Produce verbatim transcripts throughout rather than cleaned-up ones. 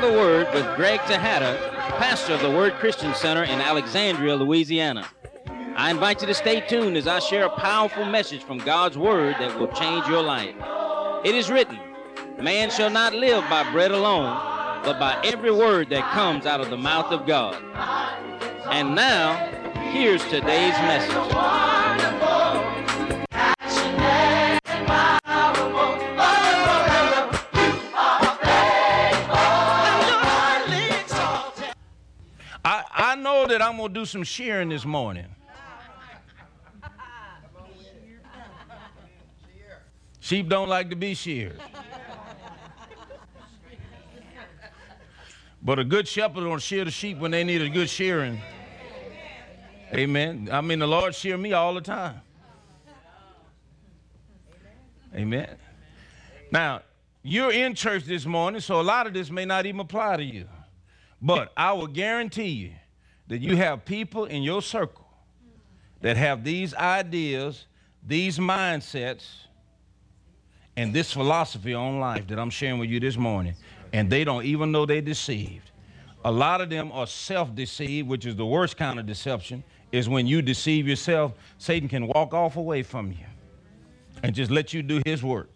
a Word with Greg Tejada, pastor of the Word Christian Center in Alexandria, Louisiana. I invite you to stay tuned as I share a powerful message from God's Word that will change your life. It is written, man shall not live by bread alone, but by every word that comes out of the mouth of God. And now, here's today's message. I, I know that I'm going to do some shearing this morning. Sheep don't like to be sheared. But a good shepherd will shear the sheep when they need a good shearing. Amen. I mean, the Lord shear me all the time. Amen. Now, you're in church this morning, so a lot of this may not even apply to you. But I will guarantee you that you have people in your circle that have these ideas, these mindsets, and this philosophy on life that I'm sharing with you this morning, and they don't even know they're deceived. A lot of them are self-deceived, which is the worst kind of deception, is when you deceive yourself. Satan can walk off away from you and just let you do his work.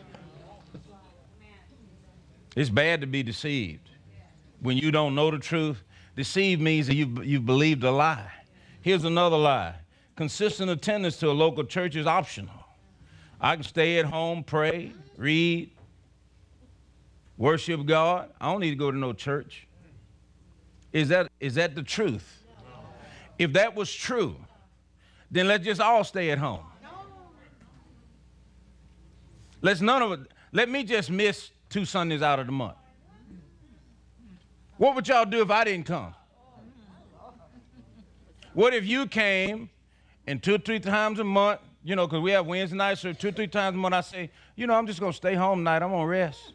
It's bad to be deceived. When you don't know the truth, deceive means that you, you've believed a lie. Here's another lie. Consistent attendance to a local church is optional. I can stay at home, pray, read, worship God. I don't need to go to no church. Is that, is that the truth? If that was true, then let's just all stay at home. Let's none of it, let me just miss two Sundays out of the month. What would y'all do if I didn't come? What if you came and two or three times a month, you know, because we have Wednesday nights, so two or three times a month I say, you know, I'm just going to stay home tonight. I'm going to rest.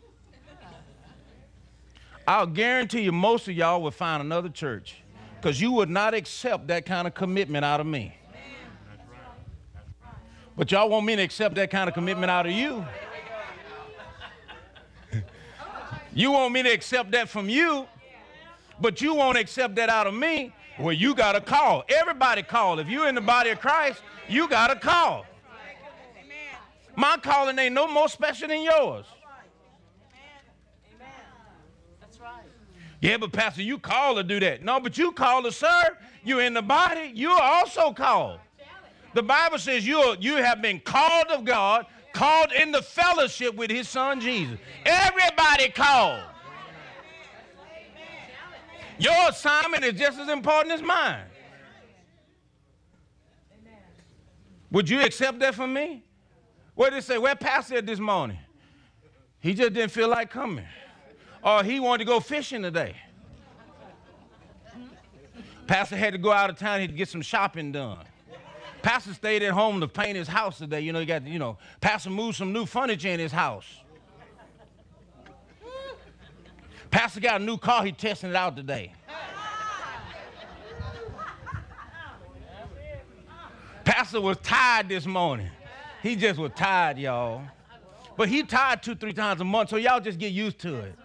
I'll guarantee you most of y'all would find another church because you would not accept that kind of commitment out of me. But y'all want me to accept that kind of commitment out of you. You want me to accept that from you. But you won't accept that out of me. Well, you got to call. Everybody call. If you're in the body of Christ, you got to call. My calling ain't no more special than yours. That's right. Yeah, but Pastor, you called to do that. No, but you called to serve. You're in the body. You are also called. The Bible says you, you have been called of God, called in the fellowship with his son Jesus. Everybody called. Your assignment is just as important as mine. Would you accept that from me? What did it say? Where Pastor at this morning? He just didn't feel like coming. Or he wanted to go fishing today. Pastor had to go out of town. He had to get some shopping done. Pastor stayed at home to paint his house today. You know, he got, you know, Pastor moved some new furniture in his house. Pastor got a new car, he testing it out today. Pastor was tired this morning. He just was tired, y'all. But he tired two, three times a month, so y'all just get used to it.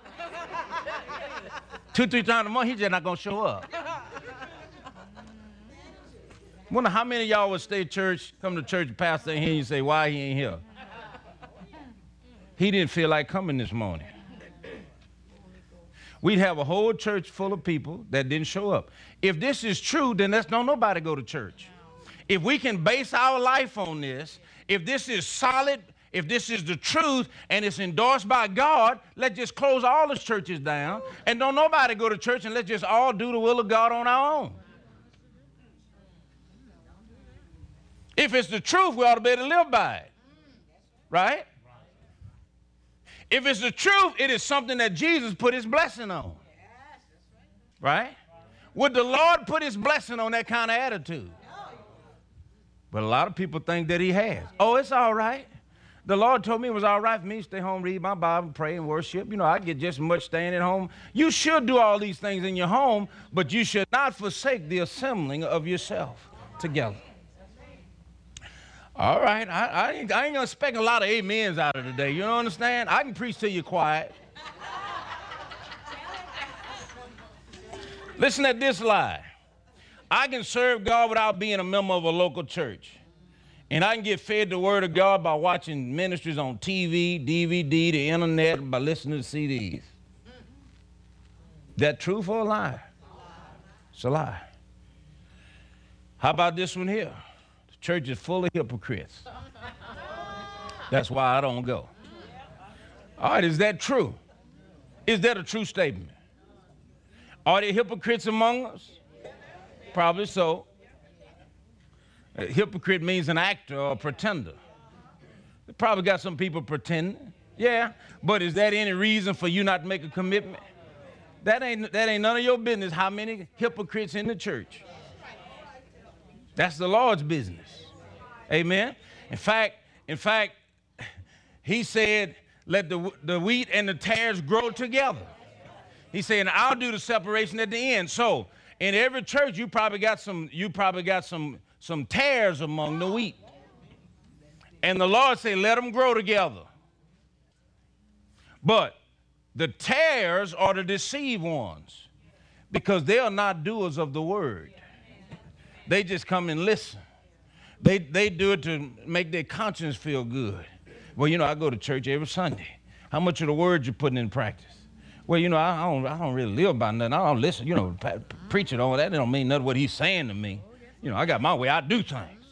Two, three times a month, he just not going to show up. Wonder how many of y'all would stay at church, come to church, pastor ain't here, and you say, why he ain't here? He didn't feel like coming this morning. We'd have a whole church full of people that didn't show up. If this is true, then let's don't nobody go to church. If we can base our life on this, if this is solid, if this is the truth and it's endorsed by God, let's just close all the churches down and don't nobody go to church and let's just all do the will of God on our own. If it's the truth, we ought to be able to live by it. Right? If it's the truth, it is something that Jesus put his blessing on. Right? Would the Lord put his blessing on that kind of attitude? But a lot of people think that he has. Oh, it's all right. The Lord told me it was all right for me to stay home, read my Bible, pray and worship. You know, I get just as much staying at home. You should do all these things in your home, but you should not forsake the assembling of yourself together. All right, I, I ain't, I ain't gonna expect a lot of amens out of today. You don't understand? I can preach till you're quiet. Listen at this lie. I can serve God without being a member of a local church. And I can get fed the word of God by watching ministries on T V, D V D, the internet, by listening to C Ds. That truth or a lie? It's a lie. How about this one here? The church is full of hypocrites. That's why I don't go. All right, is that true? Is that a true statement? Are there hypocrites among us? Probably so. A hypocrite means an actor or a pretender. They probably got some people pretending. Yeah, but is that any reason for you not to make a commitment? That ain't, that ain't none of your business how many hypocrites in the church. That's the Lord's business. Amen. In fact, in fact, he said, let the, the wheat and the tares grow together. He said, and I'll do the separation at the end. So in every church, you probably got some, you probably got some, some tares among the wheat. And the Lord said, let them grow together. But the tares are the deceived ones because they are not doers of the word. They just come and listen. They, they do it to make their conscience feel good. Well, you know, I go to church every Sunday. How much of the word you putting in practice? Well, you know, I, I, don't, I don't really live by nothing. I don't listen, you know, preach it on that. That don't mean nothing what he's saying to me. You know, I got my way. I do things.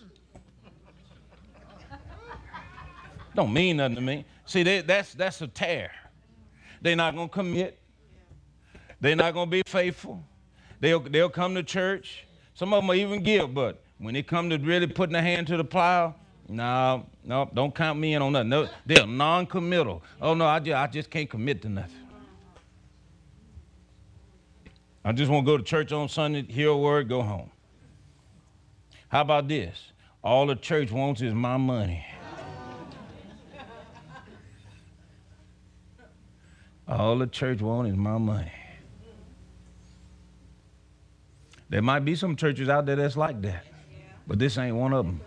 Don't mean nothing to me. See, they, that's, that's a tear. They're not going to commit. They're not going to be faithful. They'll, they'll come to church. Some of them will even give, but when they come to really putting their hand to the plow, no, no, don't count me in on nothing. No, they're non-committal. Oh, no, I just, I just can't commit to nothing. I just want to go to church on Sunday, hear a word, go home. How about this? All the church wants is my money. All the church wants is my money. There might be some churches out there that's like that, but this ain't one of them.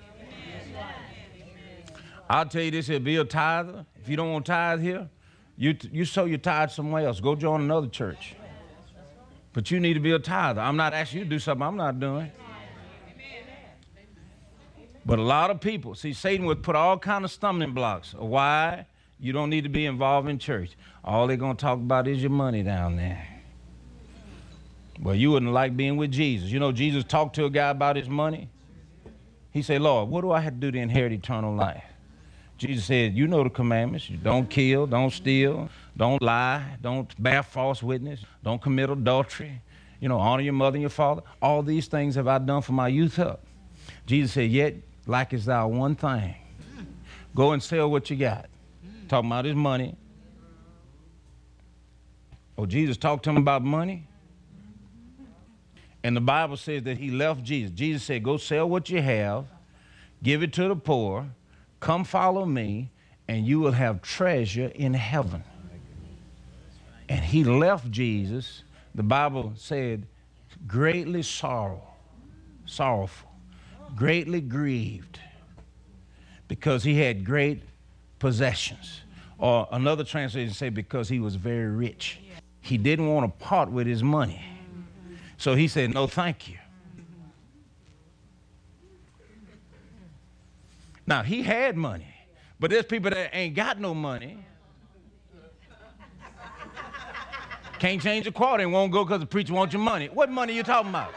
I'll tell you this here, be a tither. If you don't want to tithe here, you, you sow your tithe somewhere else. Go join another church. But you need to be a tither. I'm not asking you to do something I'm not doing. But a lot of people, see, Satan would put all kind of stumbling blocks of why you don't need to be involved in church. All they're going to talk about is your money down there. Well, you wouldn't like being with Jesus. You know, Jesus talked to a guy about his money. He said, Lord, what do I have to do to inherit eternal life? Jesus said, you know the commandments. You don't kill, don't steal, don't lie, don't bear false witness, don't commit adultery, you know, honor your mother and your father. All these things have I done for my youth up. Jesus said, yet lackest thou one thing. Go and sell what you got. Talking about his money. Oh, Jesus talked to him about money. And the Bible says that he left Jesus. Jesus said, go sell what you have, give it to the poor, come follow me, and you will have treasure in heaven. And he left Jesus, the Bible said, greatly sorrow, sorrowful, greatly grieved, because he had great possessions. Or another translation say because he was very rich. He didn't want to part with his money. So he said, no, thank you. Now, he had money, but there's people that ain't got no money. Can't change the quarter and won't go because the preacher wants your money. What money you talking about?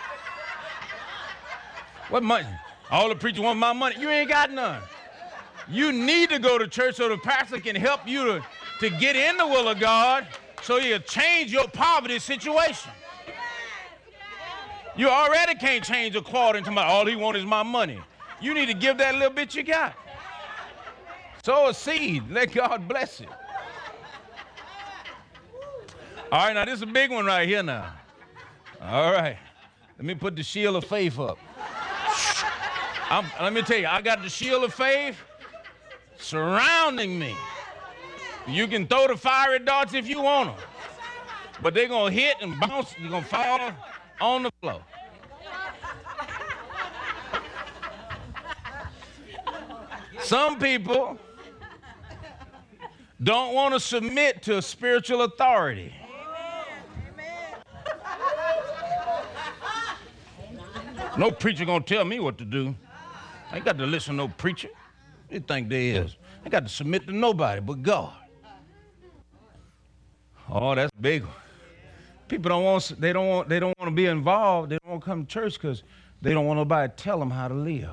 What money? All the preacher want my money. You ain't got none. You need to go to church so the pastor can help you to, to get in the will of God so he'll change your poverty situation. You already can't change a quarter into my, all he wants is my money. You need to give that little bit you got. Sow a seed. Let God bless it. All right, now this is a big one right here now. All right. Let me put the shield of faith up. I'm, let me tell you, I got the shield of faith surrounding me. You can throw the fiery darts if you want them, but they're going to hit and bounce. You're going to fall on the floor. Some people don't want to submit to spiritual authority. No preacher gonna tell me what to do. I ain't got to listen to no preacher. You think there is? I got to submit to nobody but God. Oh, that's big. People don't want. They don't want. They don't want to be involved. They don't want to come to church because they don't want nobody to tell them how to live.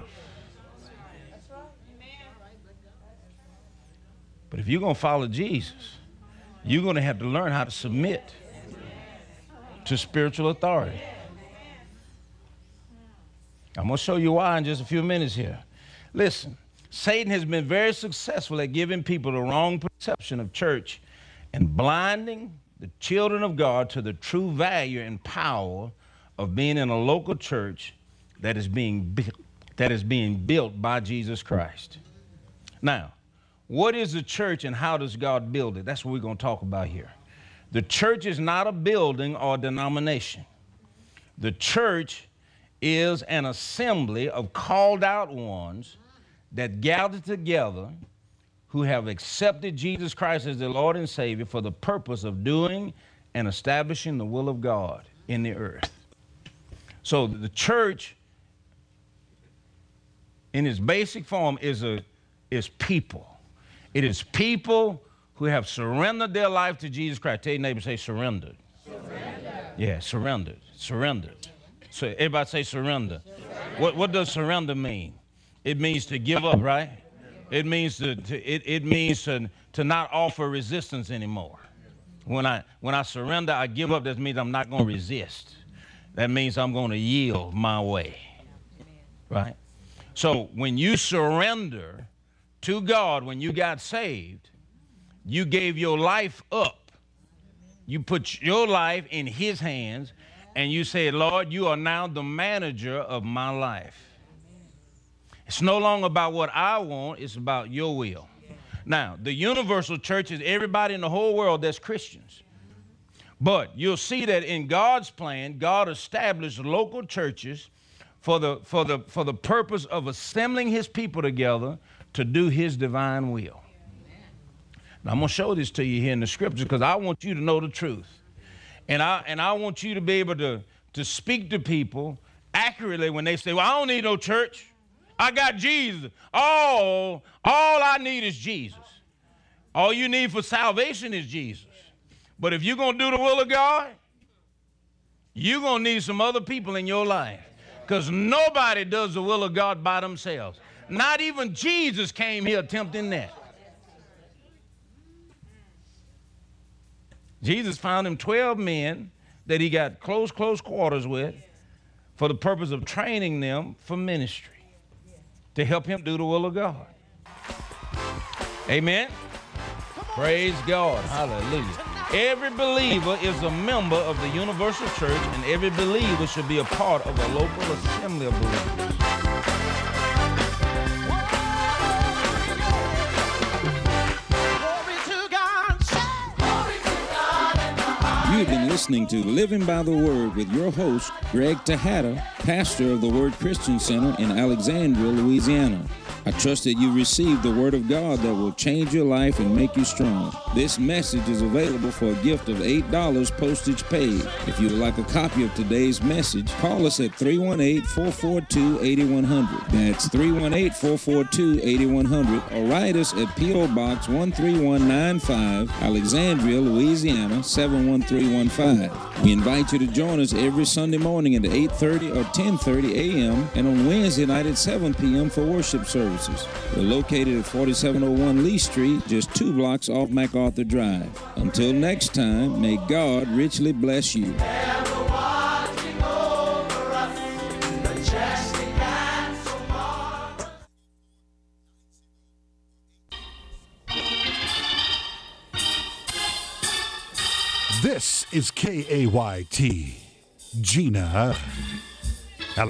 But if you're gonna follow Jesus, you're gonna have to learn how to submit to spiritual authority. I'm going to show you why in just a few minutes here. Listen, Satan has been very successful at giving people the wrong perception of church and blinding the children of God to the true value and power of being in a local church that is being built, that is being built by Jesus Christ. Now, what is the church and how does God build it? That's what we're going to talk about here. The church is not a building or denomination. The church is an assembly of called out ones that gather together who have accepted Jesus Christ as their Lord and Savior for the purpose of doing and establishing the will of God in the earth. So the church in its basic form is a is people. It is people who have surrendered their life to Jesus Christ. Tell your neighbor, say surrendered. Surrender. Yeah, surrendered. Surrendered. So everybody say surrender. surrender. What, what does surrender mean? It means to give up, right? It means to, to it, it means to, to not offer resistance anymore. When I when I surrender, I give up. That means I'm not going to resist. That means I'm going to yield my way. Right? So when you surrender to God, when you got saved, you gave your life up. You put your life in his hands. And you say, Lord, you are now the manager of my life. It's no longer about what I want, it's about your will. Now, the universal church is everybody in the whole world that's Christians. But you'll see that in God's plan, God established local churches for the, for the, for the purpose of assembling his people together to do his divine will. Now, I'm going to show this to you here in the scriptures because I want you to know the truth. And I, and I want you to be able to, to speak to people accurately when they say, well, I don't need no church. I got Jesus. All, all I need is Jesus. All you need for salvation is Jesus. But if you're going to do the will of God, you're going to need some other people in your life because nobody does the will of God by themselves. Not even Jesus came here attempting that. Jesus found him twelve men that he got close, close quarters with for the purpose of training them for ministry to help him do the will of God. Amen. Praise God. Hallelujah. Every believer is a member of the universal church, and every believer should be a part of a local assembly of believers. You've been listening to Living by the Word with your host, Greg Tejada, pastor of the Word Christian Center in Alexandria, Louisiana. I trust that you received the Word of God that will change your life and make you strong. This message is available for a gift of eight dollars postage paid. If you would like a copy of today's message, call us at three one eight, four four two, eight one zero zero. That's three one eight, four four two, eight one zero zero. Or write us at P O Box one three one nine five, Alexandria, Louisiana, seven one three one five. We invite you to join us every Sunday morning at eight thirty or ten thirty a m and on Wednesday night at seven p m for worship services. We're located at forty-seven oh one Lee Street, just two blocks off MacArthur Drive. Until next time, may God richly bless you. This is K A Y T, Gina.